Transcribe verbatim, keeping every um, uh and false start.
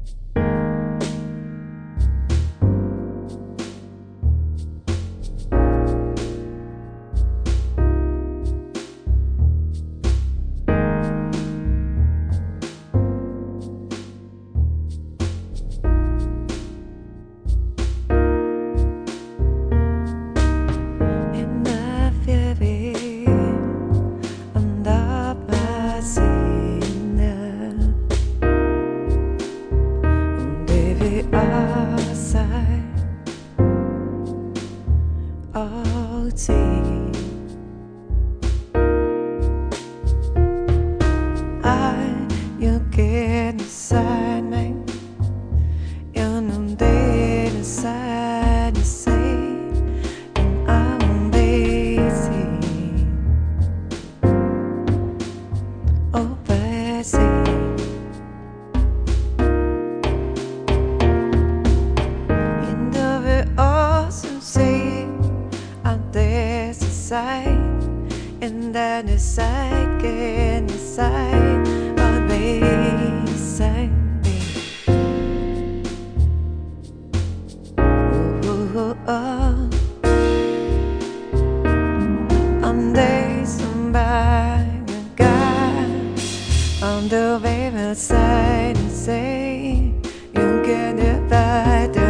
Ai yêu kia sai mình yêu nằm đây là sai là say and I'm busy oh busy in the very awesome sea out there's a sight and then a sight and a sight but beside me ooh, ooh, oh. One day somebody got on the riverside and say you get it by the